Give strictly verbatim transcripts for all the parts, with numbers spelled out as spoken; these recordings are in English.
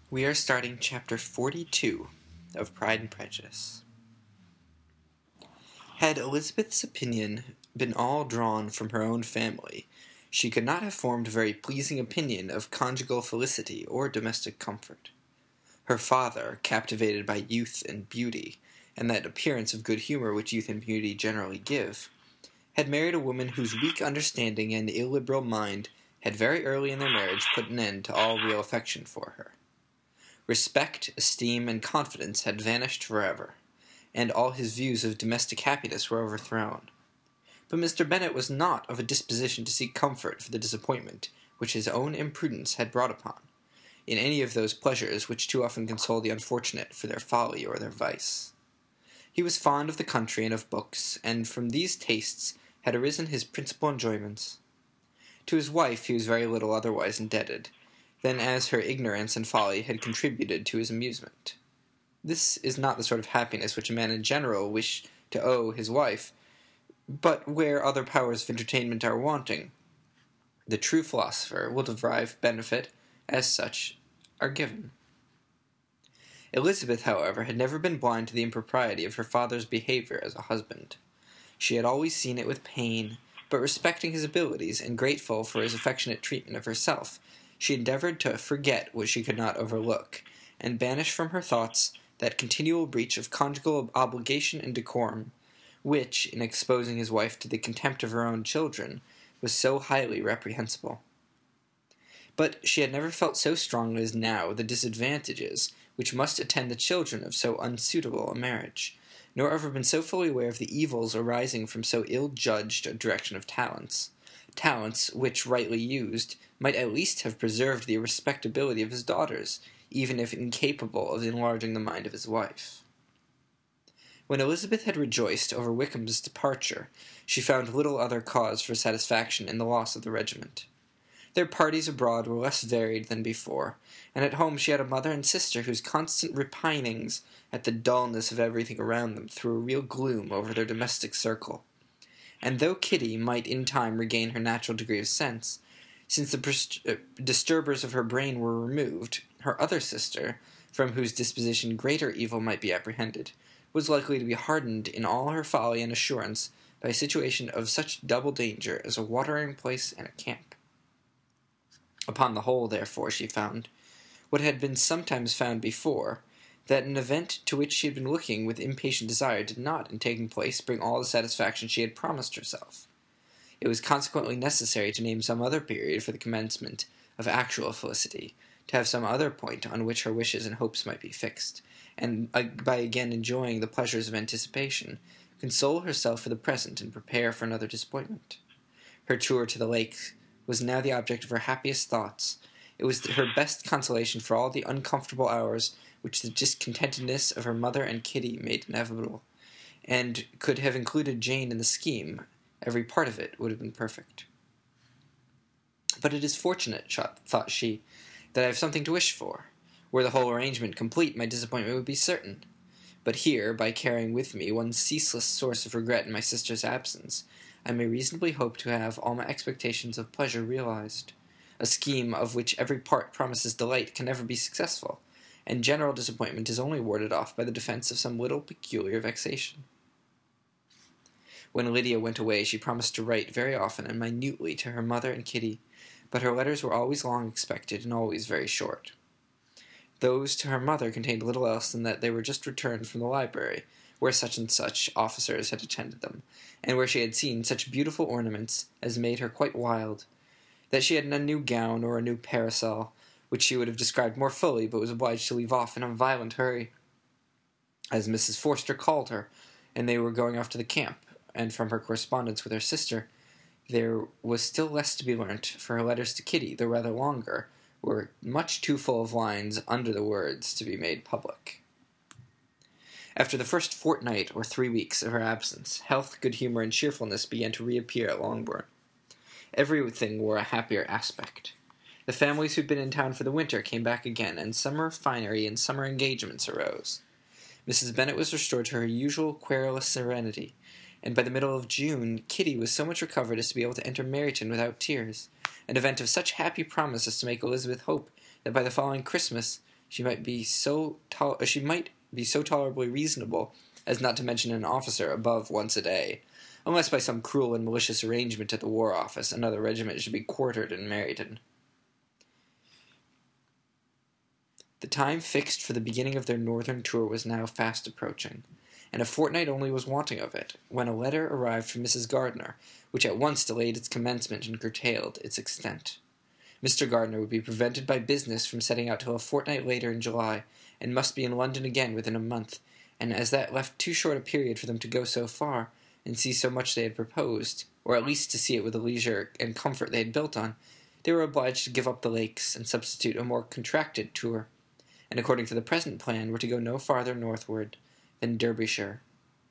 We are starting chapter forty-two of Pride and Prejudice. Had Elizabeth's opinion been all drawn from her own family, she could not have formed a very pleasing opinion of conjugal felicity or domestic comfort. Her father, captivated by youth and beauty, and that appearance of good humour which youth and beauty generally give, had married a woman whose weak understanding and illiberal mind had very early in their marriage put an end to all real affection for her. Respect, esteem, and confidence had vanished forever, and all his views of domestic happiness were overthrown. But Mister Bennet was not of a disposition to seek comfort for the disappointment which his own imprudence had brought upon, in any of those pleasures which too often console the unfortunate for their folly or their vice. He was fond of the country and of books, and from these tastes had arisen his principal enjoyments. To his wife he was very little otherwise indebted, than as her ignorance and folly had contributed to his amusement. This is not the sort of happiness which a man in general wish to owe his wife, but where other powers of entertainment are wanting, the true philosopher will derive benefit, as such are given. Elizabeth, however, had never been blind to the impropriety of her father's behaviour as a husband. She had always seen it with pain, but respecting his abilities, and grateful for his affectionate treatment of herself, she endeavoured to forget what she could not overlook, and banish from her thoughts that continual breach of conjugal obligation and decorum, which, in exposing his wife to the contempt of her own children, was so highly reprehensible. But she had never felt so strongly as now the disadvantages which must attend the children of so unsuitable a marriage, nor ever been so fully aware of the evils arising from so ill-judged a direction of talents, talents which, rightly used, might at least have preserved the respectability of his daughters, even if incapable of enlarging the mind of his wife. When Elizabeth had rejoiced over Wickham's departure, she found little other cause for satisfaction in the loss of the regiment. Their parties abroad were less varied than before, and at home she had a mother and sister whose constant repinings at the dullness of everything around them threw a real gloom over their domestic circle. And though Kitty might in time regain her natural degree of sense, since the disturbers of her brain were removed, her other sister, from whose disposition greater evil might be apprehended, was likely to be hardened in all her folly and assurance by a situation of such double danger as a watering place and a camp. Upon the whole, therefore, she found, what had been sometimes found before, that an event to which she had been looking with impatient desire did not, in taking place, bring all the satisfaction she had promised herself. It was consequently necessary to name some other period for the commencement of actual felicity, to have some other point on which her wishes and hopes might be fixed, and uh, by again enjoying the pleasures of anticipation, console herself for the present and prepare for another disappointment. Her tour to the lake was now the object of her happiest thoughts. It was her best consolation for all the uncomfortable hours which the discontentedness of her mother and Kitty made inevitable, and could have included Jane in the scheme, every part of it would have been perfect. But it is fortunate, thought she, that I have something to wish for. Were the whole arrangement complete, my disappointment would be certain. But here, by carrying with me one ceaseless source of regret in my sister's absence, I may reasonably hope to have all my expectations of pleasure realized. A scheme of which every part promises delight can never be successful, and general disappointment is only warded off by the defence of some little peculiar vexation. When Lydia went away, she promised to write very often and minutely to her mother and Kitty, but her letters were always long expected and always very short. Those to her mother contained little else than that they were just returned from the library, where such and such officers had attended them, and where she had seen such beautiful ornaments as made her quite wild, that she had a new gown or a new parasol, which she would have described more fully, but was obliged to leave off in a violent hurry, as Missus Forster called her, and they were going off to the camp, and from her correspondence with her sister, there was still less to be learnt, for her letters to Kitty, though rather longer, were much too full of lines under the words to be made public. After the first fortnight or three weeks of her absence, health, good humour, and cheerfulness began to reappear at Longbourn. Everything wore a happier aspect. The families who had been in town for the winter came back again, and summer finery and summer engagements arose. Missus Bennet was restored to her usual querulous serenity, and by the middle of June Kitty was so much recovered as to be able to enter Meryton without tears, an event of such happy promise as to make Elizabeth hope that by the following Christmas She might be so tol- she might be so tolerably reasonable as not to mention an officer above once a day, unless by some cruel and malicious arrangement at the War Office another regiment should be quartered in Meryton. The time fixed for the beginning of their northern tour was now fast approaching, and a fortnight only was wanting of it, when a letter arrived from Missus Gardiner, which at once delayed its commencement and curtailed its extent. Mister Gardiner would be prevented by business from setting out till a fortnight later in July, and must be in London again within a month, and as that left too short a period for them to go so far, and see so much they had proposed, or at least to see it with the leisure and comfort they had built on, they were obliged to give up the lakes, and substitute a more contracted tour, and according to the present plan were to go no farther northward than Derbyshire.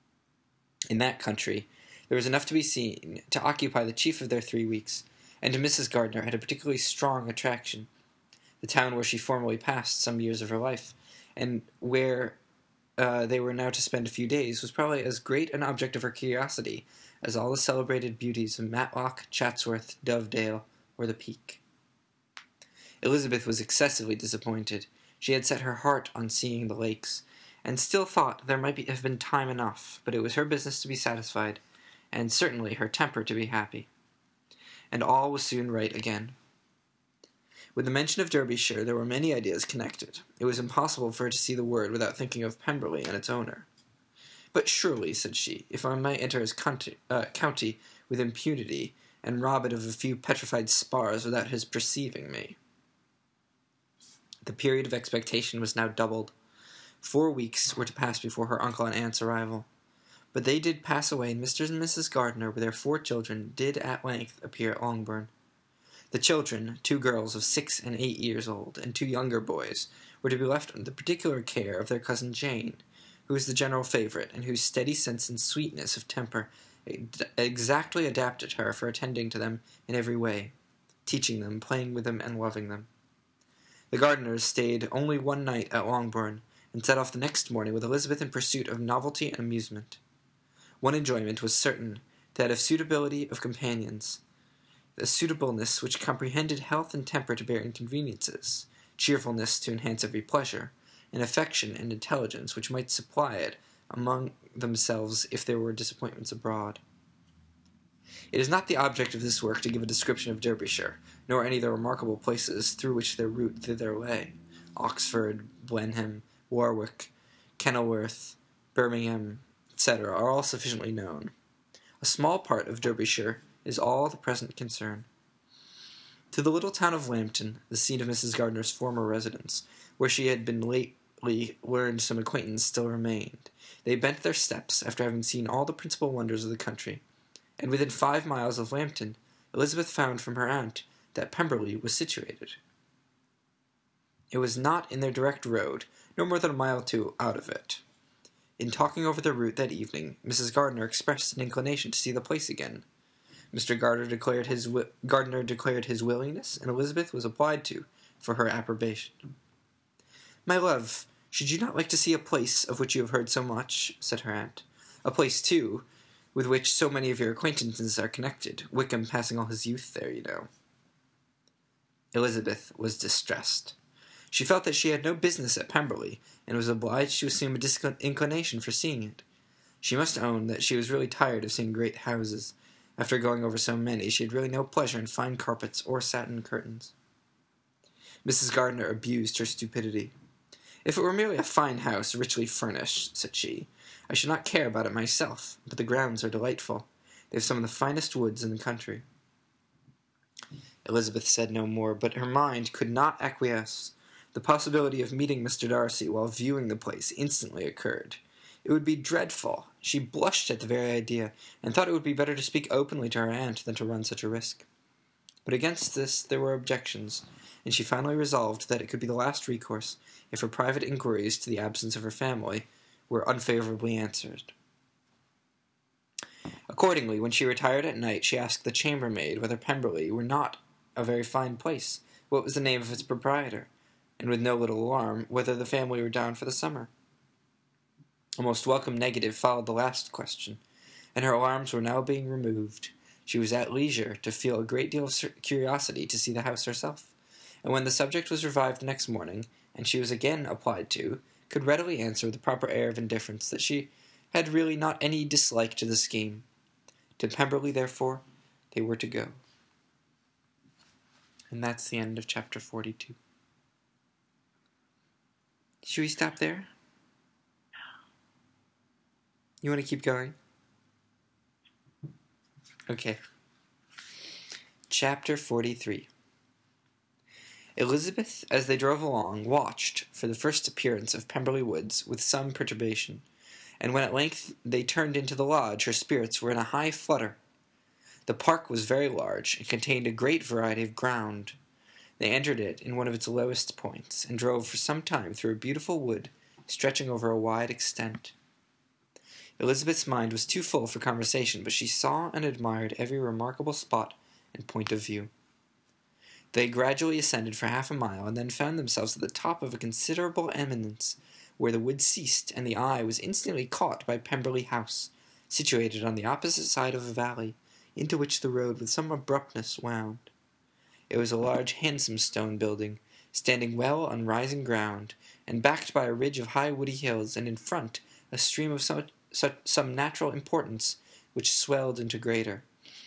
In that country there was enough to be seen to occupy the chief of their three weeks, and to Missus Gardiner had a particularly strong attraction. The town where she formerly passed some years of her life, and where uh, they were now to spend a few days, was probably as great an object of her curiosity as all the celebrated beauties of Matlock, Chatsworth, Dovedale, or the Peak. Elizabeth was excessively disappointed. She had set her heart on seeing the lakes, and still thought there might be, have been time enough, but it was her business to be satisfied, and certainly her temper to be happy. And all was soon right again. With the mention of Derbyshire there were many ideas connected. It was impossible for her to see the word without thinking of Pemberley and its owner. "But surely," said she, "if I might enter his county, uh, county with impunity, and rob it of a few petrified spars without his perceiving me." The period of expectation was now doubled. Four weeks were to pass before her uncle and aunt's arrival. But they did pass away, and Mister and Missus Gardiner, with their four children, did at length appear at Longbourn. The children, two girls of six and eight years old, and two younger boys, were to be left under the particular care of their cousin Jane, who was the general favourite, and whose steady sense and sweetness of temper exactly adapted her for attending to them in every way, teaching them, playing with them, and loving them. The Gardiners stayed only one night at Longbourn, and set off the next morning with Elizabeth in pursuit of novelty and amusement. One enjoyment was certain, that of suitability of companions, the suitableness which comprehended health and temper to bear inconveniences, cheerfulness to enhance every pleasure, and affection and intelligence which might supply it among themselves if there were disappointments abroad. It is not the object of this work to give a description of Derbyshire, nor any of the remarkable places through which their route thither lay. Oxford, Blenheim, Warwick, Kenilworth, Birmingham, et cetera, are all sufficiently known. A small part of Derbyshire is all the present concern. To the little town of Lambton, the scene of Missus Gardiner's former residence, where she had been lately learned some acquaintance still remained, they bent their steps, after having seen all the principal wonders of the country, and within five miles of Lambton, Elizabeth found from her aunt that Pemberley was situated. It was not in their direct road, nor more than a mile or two out of it. In talking over their route that evening, Missus Gardiner expressed an inclination to see the place again. Mister Gardiner declared his wi- Gardiner declared his willingness, and Elizabeth was applied to for her approbation. "My love, should you not like to see a place of which you have heard so much?" said her aunt. "A place, too, with which so many of your acquaintances are connected, Wickham passing all his youth there, you know." Elizabeth was distressed. She felt that she had no business at Pemberley, and was obliged to assume a disinclination for seeing it. She must own that she was really tired of seeing great houses. After going over so many, she had really no pleasure in fine carpets or satin curtains. Missus Gardiner abused her stupidity. "If it were merely a fine house, richly furnished," said she, "I should not care about it myself, but the grounds are delightful. They have some of the finest woods in the country." Elizabeth said no more, but her mind could not acquiesce. The possibility of meeting Mister Darcy while viewing the place instantly occurred. It would be dreadful. She blushed at the very idea, and thought it would be better to speak openly to her aunt than to run such a risk. But against this there were objections, and she finally resolved that it could be the last recourse, if her private inquiries to the absence of her family were unfavourably answered. Accordingly, when she retired at night, she asked the chambermaid whether Pemberley were not a very fine place, what was the name of its proprietor, and with no little alarm, whether the family were down for the summer. A most welcome negative followed the last question, and her alarms were now being removed. She was at leisure to feel a great deal of curiosity to see the house herself, and when the subject was revived the next morning, and she was again applied to, could readily answer with a proper air of indifference that she had really not any dislike to the scheme. To Pemberley, therefore, they were to go. And that's the end of chapter forty-two. Should we stop there? You want to keep going? Okay. Chapter forty-three. Elizabeth, as they drove along, watched for the first appearance of Pemberley Woods with some perturbation, and when at length they turned into the lodge, her spirits were in a high flutter. The park was very large, and contained a great variety of ground. They entered it in one of its lowest points, and drove for some time through a beautiful wood, stretching over a wide extent. Elizabeth's mind was too full for conversation, but she saw and admired every remarkable spot and point of view. They gradually ascended for half a mile, and then found themselves at the top of a considerable eminence, where the wood ceased, and the eye was instantly caught by Pemberley House, situated on the opposite side of a valley, into which the road with some abruptness wound. It was a large, handsome stone building, standing well on rising ground, and backed by a ridge of high woody hills, and in front a stream of some, such, some natural importance, which swelled into greater,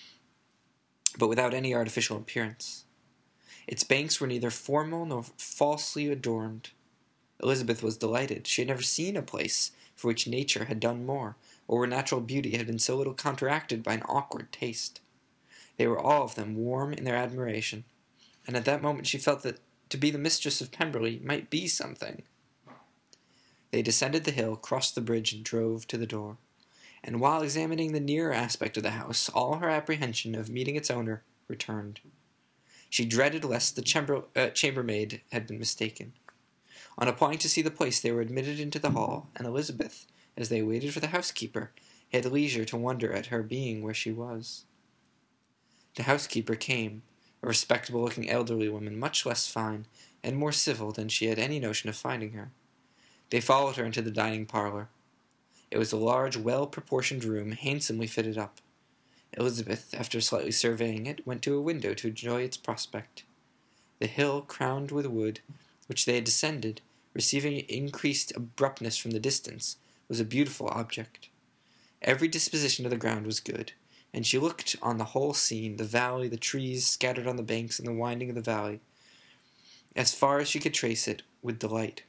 but without any artificial appearance. Its banks were neither formal nor falsely adorned. Elizabeth was delighted. She had never seen a place for which nature had done more, or where natural beauty had been so little counteracted by an awkward taste. They were all of them warm in their admiration, and at that moment she felt that to be the mistress of Pemberley might be something. They descended the hill, crossed the bridge, and drove to the door, and while examining the nearer aspect of the house, all her apprehension of meeting its owner returned. She dreaded lest the chamber, uh, chambermaid had been mistaken. On applying to see the place, they were admitted into the hall, and Elizabeth, as they waited for the housekeeper, had leisure to wonder at her being where she was. The housekeeper came, a respectable-looking elderly woman, much less fine and more civil than she had any notion of finding her. They followed her into the dining parlour. It was a large, well-proportioned room, handsomely fitted up. Elizabeth, after slightly surveying it, went to a window to enjoy its prospect. The hill, crowned with wood, which they had descended, receiving increased abruptness from the distance, was a beautiful object. Every disposition of the ground was good, and she looked on the whole scene, the valley, the trees scattered on the banks, and the winding of the valley, as far as she could trace it, with delight.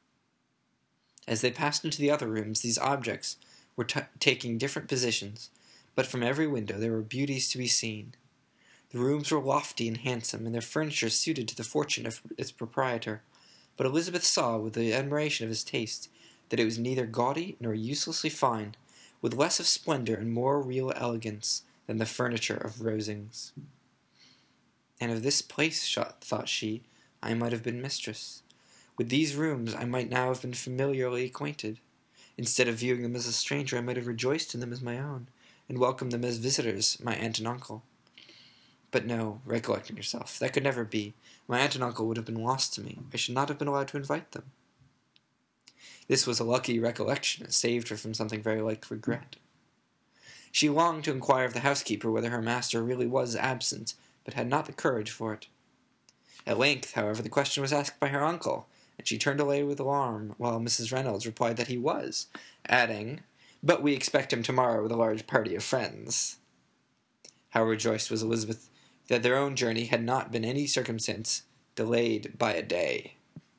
As they passed into the other rooms, these objects were t- taking different positions, but from every window there were beauties to be seen. The rooms were lofty and handsome, and their furniture suited to the fortune of its proprietor, but Elizabeth saw, with the admiration of his taste, that it was neither gaudy nor uselessly fine, with less of splendour and more real elegance than the furniture of Rosings. And of this place, thought she, I might have been mistress. With these rooms I might now have been familiarly acquainted. Instead of viewing them as a stranger, I might have rejoiced in them as my own, and welcomed them as visitors, my aunt and uncle. But no, recollecting herself, that could never be. My aunt and uncle would have been lost to me. I should not have been allowed to invite them. This was a lucky recollection. It saved her from something very like regret. She longed to inquire of the housekeeper whether her master really was absent, but had not the courage for it. At length, however, the question was asked by her uncle, and she turned away with alarm, while Missus Reynolds replied that he was, adding, "But we expect him tomorrow with a large party of friends." How rejoiced was Elizabeth that their own journey had not been any circumstance delayed by a day.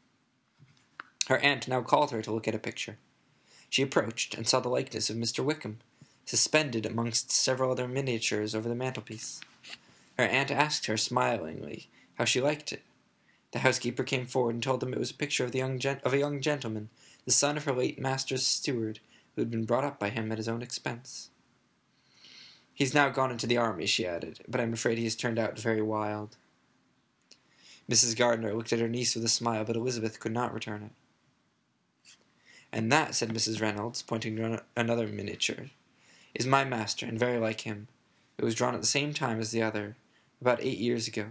Her aunt now called her to look at a picture. She approached, and saw the likeness of Mister Wickham, suspended amongst several other miniatures over the mantelpiece. Her aunt asked her, smilingly, how she liked it. The housekeeper came forward and told them it was a picture of, the young gen- of a young gentleman, the son of her late master's steward, who had been brought up by him at his own expense. "He's now gone into the army," she added, "but I'm afraid he has turned out very wild." Missus Gardiner looked at her niece with a smile, but Elizabeth could not return it. "And that," said Missus Reynolds, pointing to another miniature, "is my master, and very like him. It was drawn at the same time as the other, about eight years ago."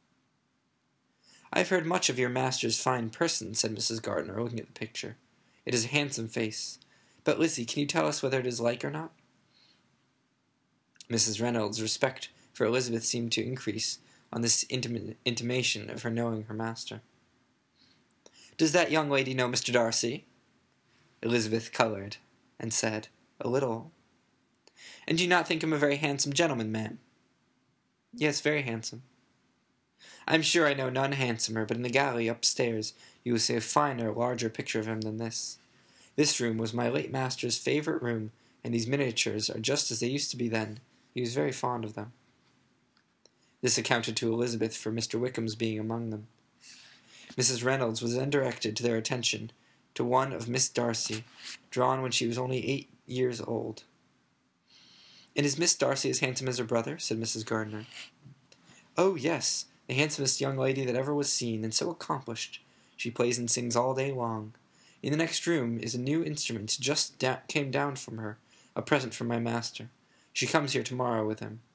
"I have heard much of your master's fine person," said Missus Gardiner, looking at the picture. "It is a handsome face. But, Lizzie, can you tell us whether it is like or not?" Missus Reynolds' respect for Elizabeth seemed to increase, on this intima intimation of her knowing her master. "Does that young lady know Mister Darcy?" Elizabeth coloured, and said, "A little." "And do you not think him a very handsome gentleman, ma'am?" "Yes, very handsome." "I am sure I know none handsomer, but in the gallery upstairs you will see a finer, larger picture of him than this. This room was my late master's favourite room, and these miniatures are just as they used to be then. He was very fond of them." This accounted to Elizabeth for Mister Wickham's being among them. Missus Reynolds was then directed to their attention to one of Miss Darcy, drawn when she was only eight years old. "And is Miss Darcy as handsome as her brother?" said Missus Gardiner. "Oh, yes, the handsomest young lady that ever was seen, and so accomplished. She plays and sings all day long. In the next room is a new instrument just da came down from her, a present from my master. She comes here tomorrow with him."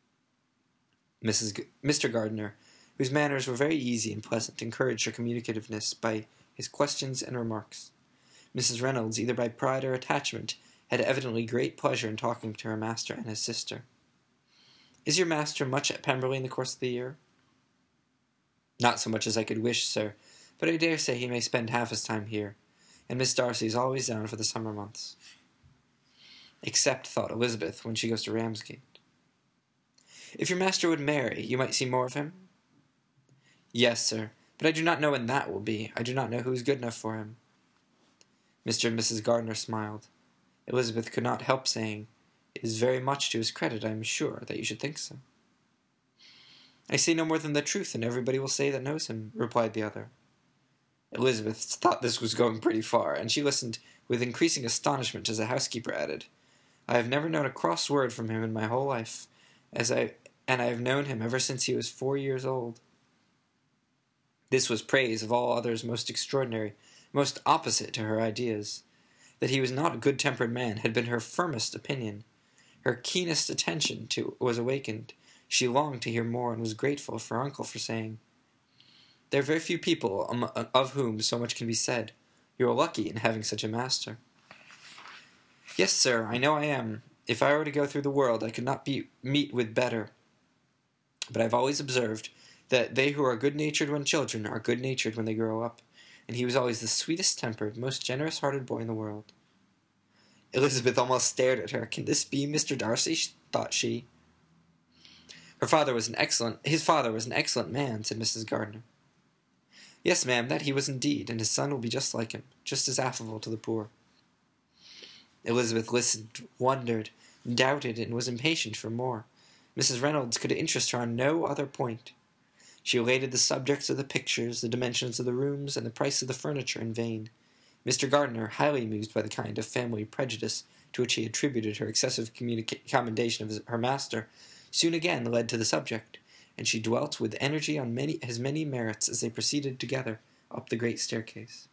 Missus G Mister Gardiner, whose manners were very easy and pleasant, encouraged her communicativeness by his questions and remarks. Missus Reynolds, either by pride or attachment, had evidently great pleasure in talking to her master and his sister. "Is your master much at Pemberley in the course of the year?" "Not so much as I could wish, sir, but I dare say he may spend half his time here, and Miss Darcy is always down for the summer months." Except, thought Elizabeth, when she goes to Ramsgate. "If your master would marry, you might see more of him?" "Yes, sir, but I do not know when that will be. I do not know who is good enough for him." Mister and Missus Gardiner smiled. Elizabeth could not help saying, "It is very much to his credit, I am sure, that you should think so." "I say no more than the truth, and everybody will say that knows him," replied the other. Elizabeth thought this was going pretty far, and she listened with increasing astonishment as the housekeeper added, "I have never known a cross word from him in my whole life, as I and I have known him ever since he was four years old." This was praise of all others most extraordinary, most opposite to her ideas. That he was not a good-tempered man had been her firmest opinion. Her keenest attention to was awakened. She longed to hear more, and was grateful for her uncle for saying, "There are very few people um, of whom so much can be said. You are lucky in having such a master." "Yes, sir, I know I am. If I were to go through the world, I could not be, meet with better. But I have always observed that they who are good-natured when children are good-natured when they grow up, and he was always the sweetest-tempered, most generous-hearted boy in the world." Elizabeth almost stared at her. "Can this be Mister Darcy?" thought she. Her father was an excellent, his father was an excellent man," said Missus Gardiner. "Yes, ma'am, that he was indeed, and his son will be just like him, just as affable to the poor." Elizabeth listened, wondered, doubted, and was impatient for more. Missus Reynolds could interest her on no other point. She related the subjects of the pictures, the dimensions of the rooms, and the price of the furniture in vain. Mister Gardiner, highly amused by the kind of family prejudice to which he attributed her excessive commendation of his, her master, soon again led to the subject, and she dwelt with energy on many, his many merits as they proceeded together up the great staircase.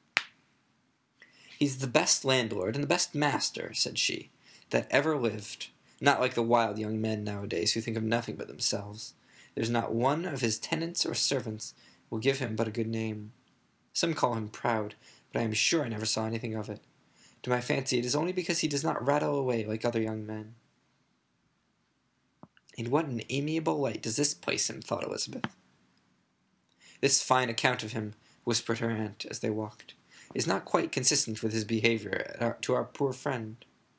"He's the best landlord and the best master," said she, "that ever lived. Not like the wild young men nowadays, who think of nothing but themselves. There's not one of his tenants or servants will give him but a good name. Some call him proud, but I am sure I never saw anything of it. To my fancy, it is only because he does not rattle away like other young men." "In what an amiable light does this place him," thought Elizabeth. "This fine account of him," whispered her aunt as they walked, "is not quite consistent with his behaviour to our poor friend."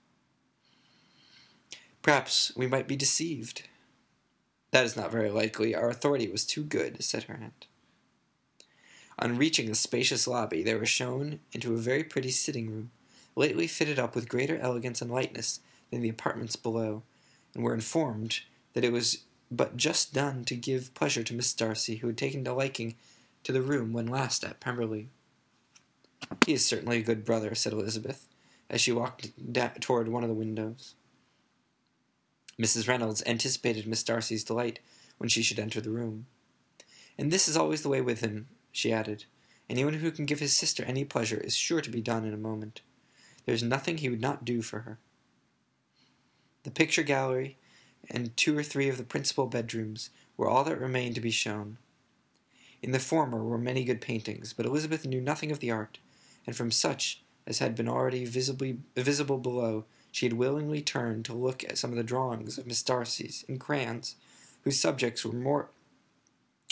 "Perhaps we might be deceived." "That is not very likely. Our authority was too good," said her aunt. On reaching the spacious lobby, they were shown into a very pretty sitting-room, lately fitted up with greater elegance and lightness than the apartments below, and were informed that it was but just done to give pleasure to Miss Darcy, who had taken a liking to the room when last at Pemberley. "He is certainly a good brother," said Elizabeth, as she walked toward one of the windows. Missus Reynolds anticipated Miss Darcy's delight when she should enter the room. "And this is always the way with him," she added. "Anyone who can give his sister any pleasure is sure to be done in a moment. There is nothing he would not do for her." The picture gallery and two or three of the principal bedrooms were all that remained to be shown. In the former were many good paintings, but Elizabeth knew nothing of the art, and from such as had been already visibly visible below, she had willingly turned to look at some of the drawings of Miss Darcy's in crayons, whose subjects were more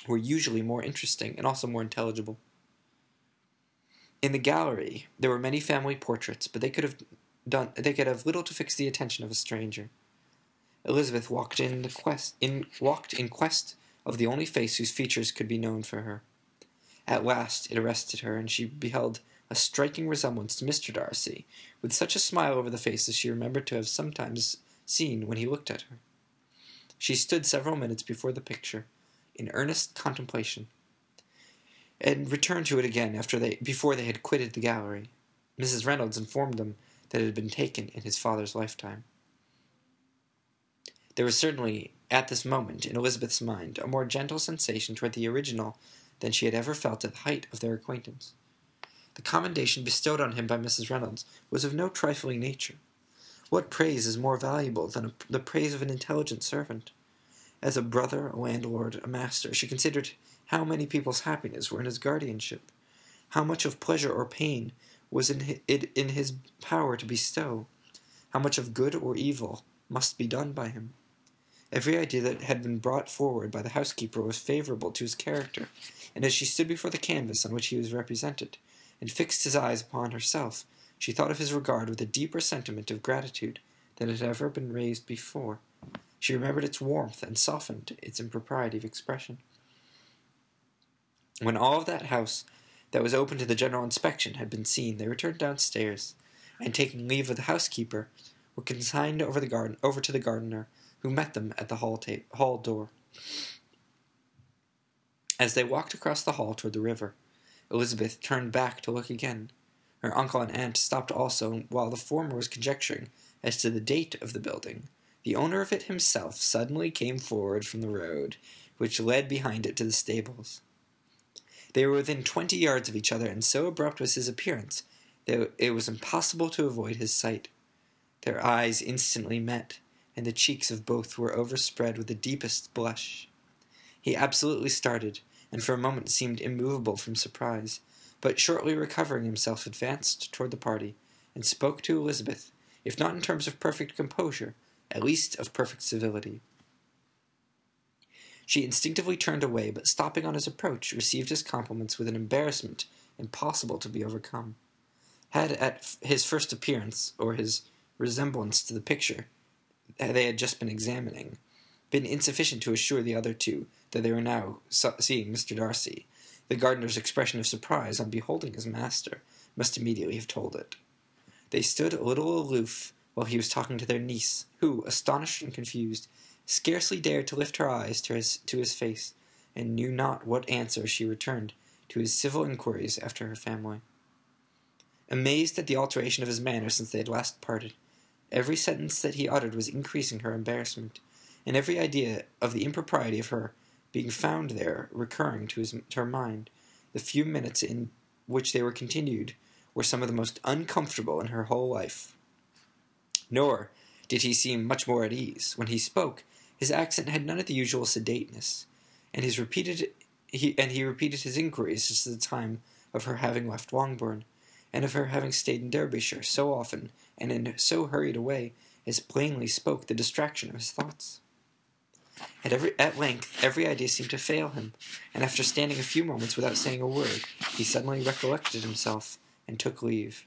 were usually more interesting and also more intelligible. In the gallery there were many family portraits, but they could have done they could have little to fix the attention of a stranger. Elizabeth walked in the quest in walked in quest of the only face whose features could be known for her. At last it arrested her, and she beheld a striking resemblance to Mister Darcy, with such a smile over the face as she remembered to have sometimes seen when he looked at her. She stood several minutes before the picture, in earnest contemplation, and returned to it again after they before they had quitted the gallery. Missus Reynolds informed them that it had been taken in his father's lifetime. There was certainly, at this moment, in Elizabeth's mind, a more gentle sensation toward the original than she had ever felt at the height of their acquaintance. The commendation bestowed on him by Missus Reynolds was of no trifling nature. What praise is more valuable than a, the praise of an intelligent servant? As a brother, a landlord, a master, she considered how many people's happiness were in his guardianship, how much of pleasure or pain was in it in his power to bestow, how much of good or evil must be done by him. Every idea that had been brought forward by the housekeeper was favorable to his character, and as she stood before the canvas on which he was represented, and fixed his eyes upon herself, she thought of his regard with a deeper sentiment of gratitude than had ever been raised before. She remembered its warmth, and softened its impropriety of expression. When all of that house that was open to the general inspection had been seen, they returned downstairs, and taking leave of the housekeeper, were consigned over the garden over to the gardener, who met them at the hall, ta- hall door. As they walked across the hall toward the river, Elizabeth turned back to look again. Her uncle and aunt stopped also, and while the former was conjecturing as to the date of the building, the owner of it himself suddenly came forward from the road, which led behind it to the stables. They were within twenty yards of each other, and so abrupt was his appearance that it was impossible to avoid his sight. Their eyes instantly met, and the cheeks of both were overspread with the deepest blush. He absolutely started, and for a moment seemed immovable from surprise, but shortly recovering himself advanced toward the party, and spoke to Elizabeth, if not in terms of perfect composure, at least of perfect civility. She instinctively turned away, but stopping on his approach, received his compliments with an embarrassment impossible to be overcome. Had at his first appearance, or his resemblance to the picture they had just been examining, been insufficient to assure the other two that they were now seeing Mister Darcy, the gardener's expression of surprise on beholding his master must immediately have told it. They stood a little aloof while he was talking to their niece, who, astonished and confused, scarcely dared to lift her eyes to his, to his face, and knew not what answer she returned to his civil inquiries after her family. Amazed at the alteration of his manner since they had last parted, every sentence that he uttered was increasing her embarrassment, and every idea of the impropriety of her being found there recurring to, his, to her mind, the few minutes in which they were continued were some of the most uncomfortable in her whole life. Nor did he seem much more at ease. When he spoke, his accent had none of the usual sedateness, and his repeated he and he repeated his inquiries as to the time of her having left Longbourn, and of her having stayed in Derbyshire so often and in so hurried a way as plainly spoke the distraction of his thoughts. At, every, at length every idea seemed to fail him, and after standing a few moments without saying a word, he suddenly recollected himself and took leave.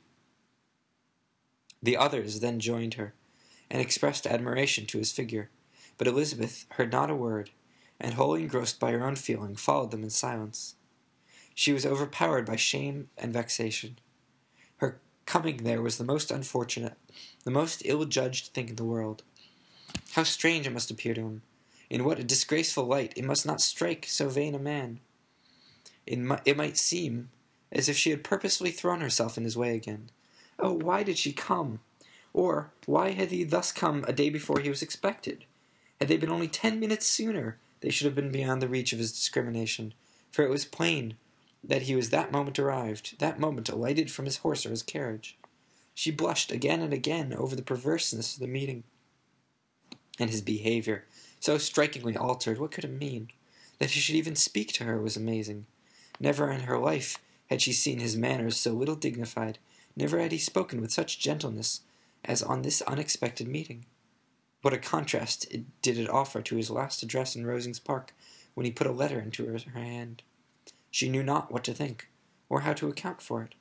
The others then joined her, and expressed admiration to his figure, but Elizabeth heard not a word, and wholly engrossed by her own feeling, followed them in silence. She was overpowered by shame and vexation. Her coming there was the most unfortunate, the most ill-judged thing in the world. How strange it must appear to him! In what a disgraceful light it must not strike so vain a man! It, mi- it might seem as if she had purposely thrown herself in his way again. Oh, why did she come? Or, why had he thus come a day before he was expected? Had they been only ten minutes sooner, they should have been beyond the reach of his discrimination, for it was plain that he was that moment arrived, that moment alighted from his horse or his carriage. She blushed again and again over the perverseness of the meeting, and his behavior, so strikingly altered. What could it mean? That he should even speak to her was amazing. Never in her life had she seen his manners so little dignified, never had he spoken with such gentleness as on this unexpected meeting. What a contrast it, did it offer to his last address in Rosings Park, when he put a letter into her, her hand. She knew not what to think, or how to account for it.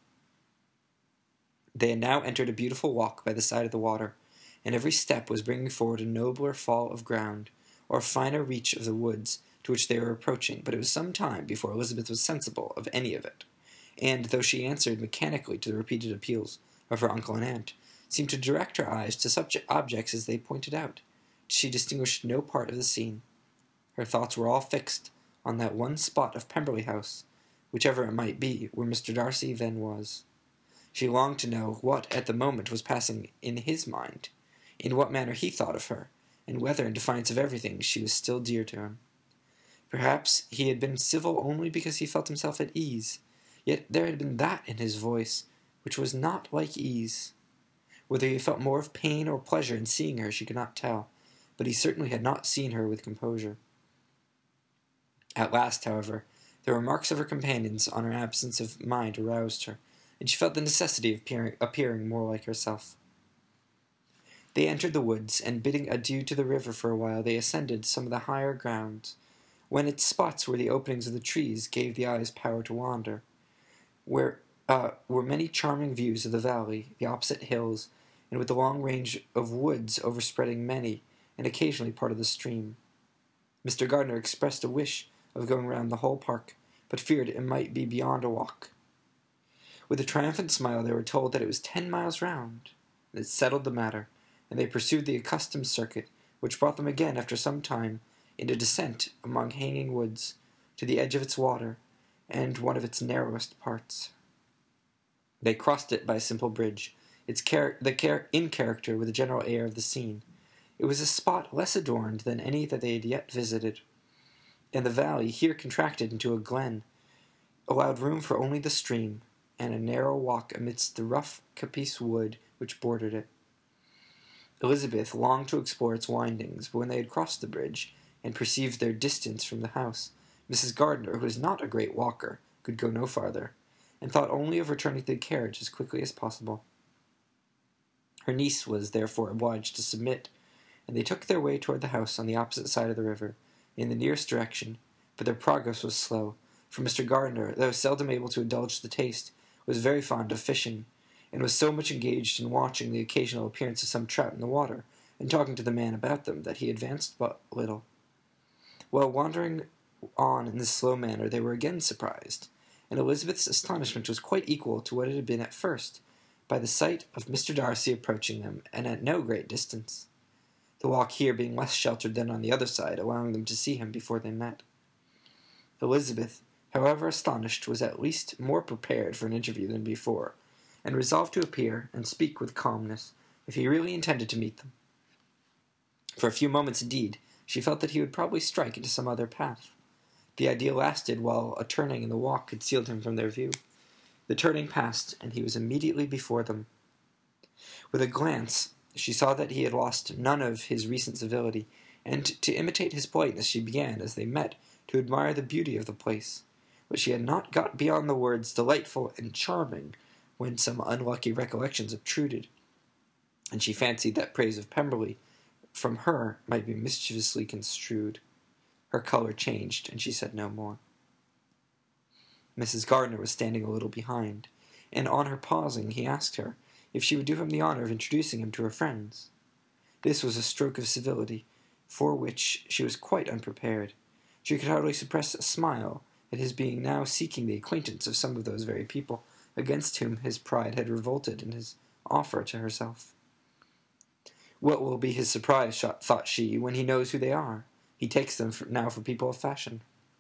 They had now entered a beautiful walk by the side of the water, and every step was bringing forward a nobler fall of ground, or a finer reach of the woods to which they were approaching, but it was some time before Elizabeth was sensible of any of it, and, though she answered mechanically to the repeated appeals of her uncle and aunt, seemed to direct her eyes to such objects as they pointed out. She distinguished no part of the scene. Her thoughts were all fixed on that one spot of Pemberley House, whichever it might be, where Mister Darcy then was. She longed to know what at the moment was passing in his mind, in what manner he thought of her, and whether, in defiance of everything, she was still dear to him. Perhaps he had been civil only because he felt himself at ease, yet there had been that in his voice which was not like ease. Whether he felt more of pain or pleasure in seeing her, she could not tell, but he certainly had not seen her with composure. At last, however, the remarks of her companions on her absence of mind aroused her, and she felt the necessity of appearing, appearing more like herself. They entered the woods, and bidding adieu to the river for a while, they ascended some of the higher grounds, when its spots where the openings of the trees gave the eyes power to wander, where uh, were many charming views of the valley, the opposite hills, and with the long range of woods overspreading many, and occasionally part of the stream. Mister Gardiner expressed a wish of going round the whole park, but feared it might be beyond a walk. With a triumphant smile they were told that it was ten miles round. It settled the matter, and they pursued the accustomed circuit, which brought them again, after some time, in a descent among hanging woods, to the edge of its water, and one of its narrowest parts. They crossed it by a simple bridge, its char- the char- in character with the general air of the scene. It was a spot less adorned than any that they had yet visited, and the valley, here contracted into a glen, allowed room for only the stream, and a narrow walk amidst the rough coppice wood which bordered it. Elizabeth longed to explore its windings, but when they had crossed the bridge, and perceived their distance from the house, Missus Gardiner, who was not a great walker, could go no farther, and thought only of returning to the carriage as quickly as possible. Her niece was therefore obliged to submit, and they took their way toward the house on the opposite side of the river, in the nearest direction, but their progress was slow, for Mister Gardiner, though seldom able to indulge the taste, was very fond of fishing, and was so much engaged in watching the occasional appearance of some trout in the water, and talking to the man about them, that he advanced but little. While wandering on in this slow manner, they were again surprised, and Elizabeth's astonishment was quite equal to what it had been at first, by the sight of Mister Darcy approaching them, and at no great distance, the walk here being less sheltered than on the other side, allowing them to see him before they met. Elizabeth, however astonished, was at least more prepared for an interview than before, and resolved to appear and speak with calmness, if he really intended to meet them. For a few moments, indeed, she felt that he would probably strike into some other path. The idea lasted while a turning in the walk concealed him from their view. The turning passed, and he was immediately before them. With a glance, she saw that he had lost none of his recent civility, and to imitate his politeness she began, as they met, to admire the beauty of the place. But she had not got beyond the words delightful and charming when some unlucky recollections obtruded, and she fancied that praise of Pemberley from her might be mischievously construed. Her colour changed, and she said no more. Missus Gardiner was standing a little behind, and on her pausing he asked her if she would do him the honour of introducing him to her friends. This was a stroke of civility, for which she was quite unprepared. She could hardly suppress a smile at his being now seeking the acquaintance of some of those very people against whom his pride had revolted in his offer to herself. What will be his surprise, thought she, when he knows who they are? He takes them for, now for people of fashion.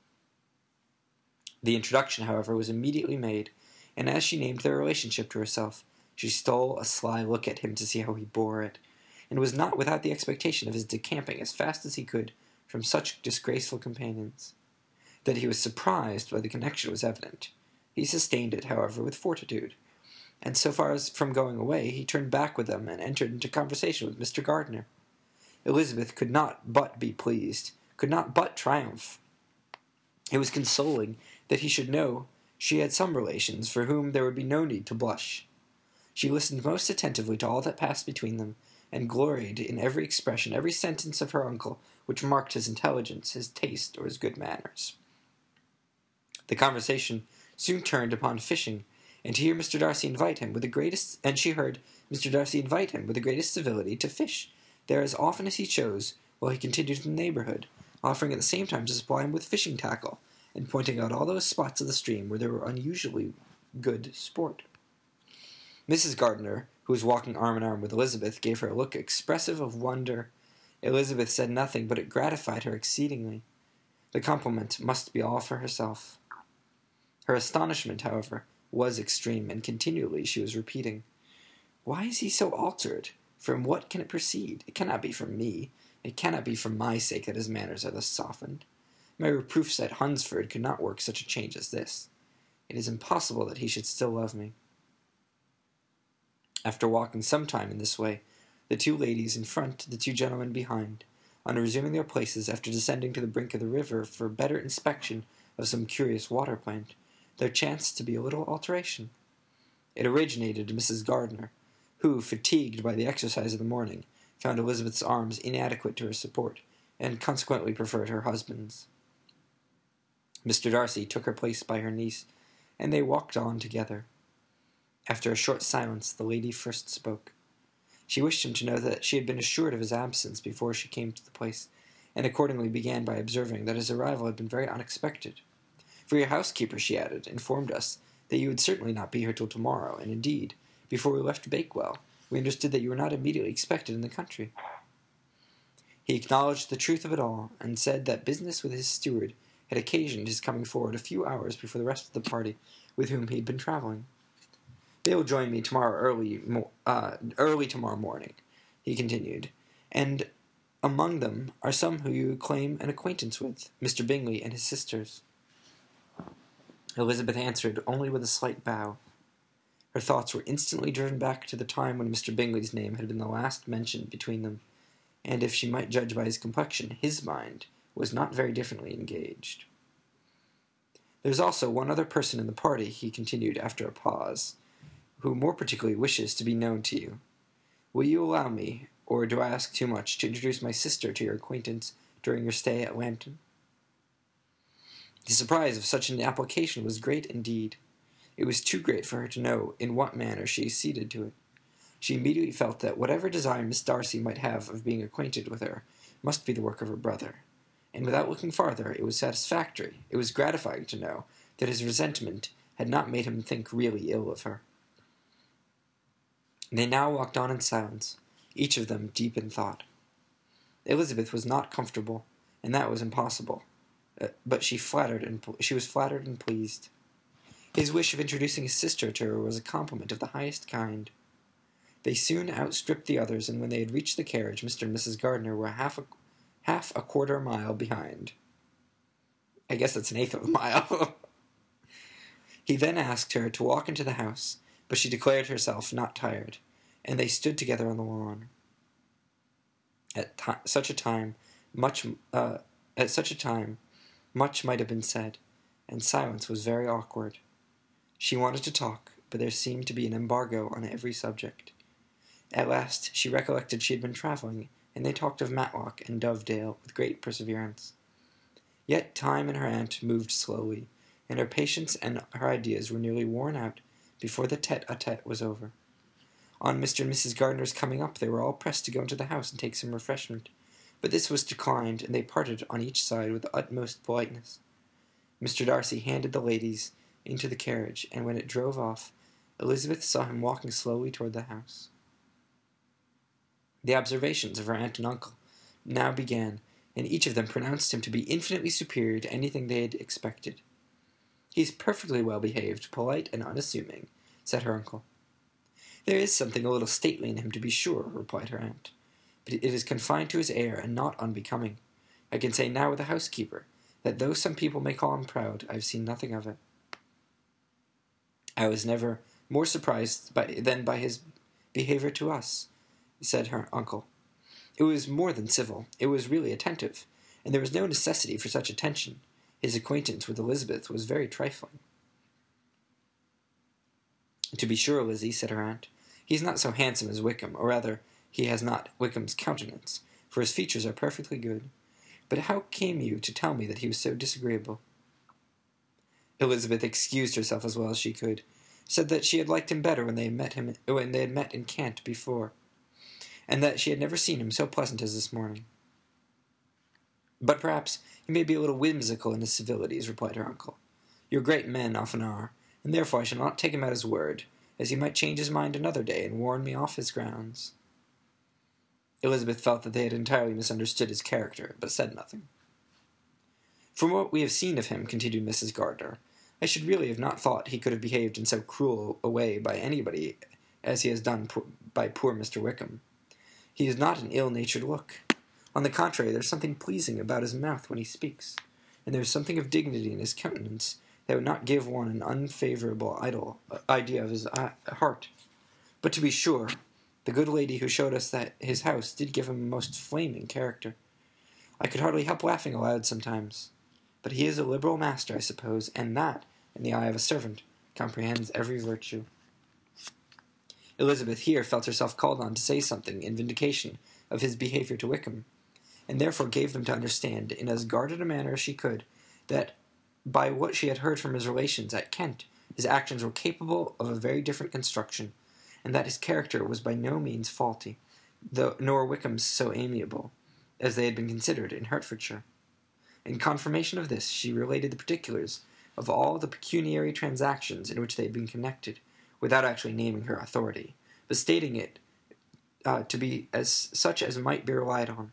The introduction, however, was immediately made, and as she named their relationship to herself, she stole a sly look at him to see how he bore it, and was not without the expectation of his decamping as fast as he could from such disgraceful companions. That he was surprised by the connection was evident. He sustained it, however, with fortitude, and so far as from going away, he turned back with them and entered into conversation with Mister Gardiner. Elizabeth could not but be pleased, could not but triumph. It was consoling that he should know she had some relations for whom there would be no need to blush. She listened most attentively to all that passed between them, and gloried in every expression, every sentence of her uncle, which marked his intelligence, his taste, or his good manners. The conversation soon turned upon fishing, and to hear Mister Darcy invite him with the greatest, and she heard Mister Darcy invite him with the greatest civility to fish there as often as he chose, while he continued in the neighborhood, offering at the same time to supply him with fishing tackle, and pointing out all those spots of the stream where there were unusually good sport. Missus Gardiner, who was walking arm in arm with Elizabeth, gave her a look expressive of wonder. Elizabeth said nothing, but it gratified her exceedingly. The compliment must be all for herself. Her astonishment, however, was extreme, and continually she was repeating, "Why is he so altered? From what can it proceed? It cannot be from me. It cannot be for my sake that his manners are thus softened. My reproofs at Hunsford could not work such a change as this. It is impossible that he should still love me." After walking some time in this way, the two ladies in front, the two gentlemen behind, on resuming their places after descending to the brink of the river for better inspection of some curious water plant, there chanced to be a little alteration. It originated in Missus Gardiner, who, fatigued by the exercise of the morning, found Elizabeth's arms inadequate to her support, and consequently preferred her husband's. Mister Darcy took her place by her niece, and they walked on together. After a short silence, the lady first spoke. She wished him to know that she had been assured of his absence before she came to the place, and accordingly began by observing that his arrival had been very unexpected. "For your housekeeper," she added, "informed us that you would certainly not be here till tomorrow, and indeed, before we left Bakewell, we understood that you were not immediately expected in the country." He acknowledged the truth of it all, and said that business with his steward had occasioned his coming forward a few hours before the rest of the party with whom he had been travelling. "They will join me tomorrow early, mo- uh, early tomorrow morning," he continued, "and among them are some who you claim an acquaintance with, Mister Bingley and his sisters." Elizabeth answered only with a slight bow. Her thoughts were instantly driven back to the time when Mister Bingley's name had been the last mentioned between them, and if she might judge by his complexion, his mind was not very differently engaged. "There is also one other person in the party," he continued after a pause, "who more particularly wishes to be known to you. Will you allow me, or do I ask too much, to introduce my sister to your acquaintance during your stay at Lambton?" The surprise of such an application was great indeed. It was too great for her to know in what manner she acceded to it. She immediately felt that whatever desire Miss Darcy might have of being acquainted with her must be the work of her brother, and without looking farther, it was satisfactory, it was gratifying to know that his resentment had not made him think really ill of her. They now walked on in silence, each of them deep in thought. Elizabeth was not comfortable, and that was impossible, uh, but she flattered and she was flattered and pleased. His wish of introducing his sister to her was a compliment of the highest kind. They soon outstripped the others, and when they had reached the carriage, Mister and Missus Gardiner were half a, half a quarter mile behind. I guess that's an eighth of a mile. He then asked her to walk into the house, but she declared herself not tired, and they stood together on the lawn. At t- such a time, much uh, at such a time, much might have been said, and silence was very awkward. She wanted to talk, but there seemed to be an embargo on every subject. At last she recollected she had been travelling, and they talked of Matlock and Dovedale with great perseverance. Yet time and her aunt moved slowly, and her patience and her ideas were nearly worn out before the tete-a-tete was over. On Mister and Missus Gardiner's coming up, they were all pressed to go into the house and take some refreshment, but this was declined, and they parted on each side with the utmost politeness. Mister Darcy handed the ladies into the carriage, and when it drove off, Elizabeth saw him walking slowly toward the house. The observations of her aunt and uncle now began, and each of them pronounced him to be infinitely superior to anything they had expected. "He is perfectly well behaved, polite, and unassuming," said her uncle. "There is something a little stately in him, to be sure," replied her aunt, "but it is confined to his air, and not unbecoming. I can say now with the housekeeper, that though some people may call him proud, I have seen nothing of it." "I was never more surprised by, than by his behaviour to us," said her uncle. "It was more than civil, it was really attentive, and there was no necessity for such attention. His acquaintance with Elizabeth was very trifling." "To be sure, Lizzie," said her aunt, "he is not so handsome as Wickham, or rather, he has not Wickham's countenance, for his features are perfectly good. But how came you to tell me that he was so disagreeable?" Elizabeth excused herself as well as she could, said that she had liked him better when they had met him when they had met in Kent before, and that she had never seen him so pleasant as this morning. "But perhaps he may be a little whimsical in his civilities," replied her uncle. "Your great men often are, and therefore I shall not take him at his word, as he might change his mind another day and warn me off his grounds." Elizabeth felt that they had entirely misunderstood his character, but said nothing. "From what we have seen of him," continued Missus Gardiner, "I should really have not thought he could have behaved in so cruel a way by anybody as he has done by poor Mister Wickham. He is not an ill-natured look. On the contrary, there is something pleasing about his mouth when he speaks, and there is something of dignity in his countenance that would not give one an unfavourable idol, idea of his uh, heart. But to be sure, the good lady who showed us that his house did give him a most flaming character. I could hardly help laughing aloud sometimes. But he is a liberal master, I suppose, and that, in the eye of a servant, comprehends every virtue." Elizabeth here felt herself called on to say something in vindication of his behaviour to Wickham, and therefore gave them to understand, in as guarded a manner as she could, that, by what she had heard from his relations at Kent, his actions were capable of a very different construction, and that his character was by no means faulty, though nor Wickham's so amiable, as they had been considered in Hertfordshire. In confirmation of this, she related the particulars of all the pecuniary transactions in which they had been connected, without actually naming her authority, but stating it uh, to be as such as might be relied on.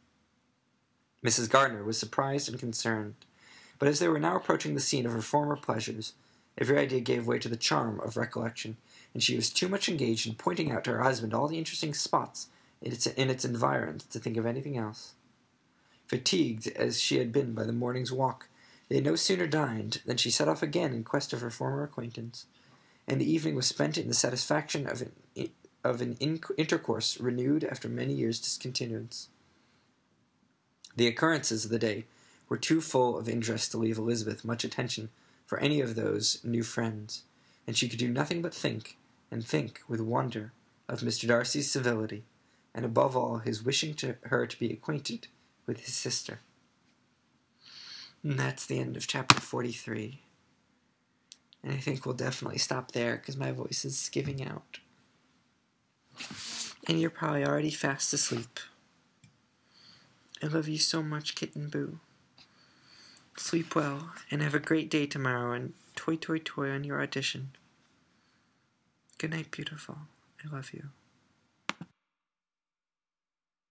Missus Gardiner was surprised and concerned, but as they were now approaching the scene of her former pleasures, every idea gave way to the charm of recollection, and she was too much engaged in pointing out to her husband all the interesting spots in its, in its environs to think of anything else. Fatigued as she had been by the morning's walk, they had no sooner dined than she set off again in quest of her former acquaintance, and the evening was spent in the satisfaction of an, of an intercourse renewed after many years' discontinuance. The occurrences of the day were too full of interest to leave Elizabeth much attention for any of those new friends, and she could do nothing but think, and think with wonder, of Mister Darcy's civility, and above all his wishing to her to be acquainted with his sister. And that's the end of chapter forty-three. And I think we'll definitely stop there because my voice is giving out. And you're probably already fast asleep. I love you so much, Kitten Boo. Sleep well, and have a great day tomorrow, and toy, toy, toy on your audition. Good night, beautiful. I love you.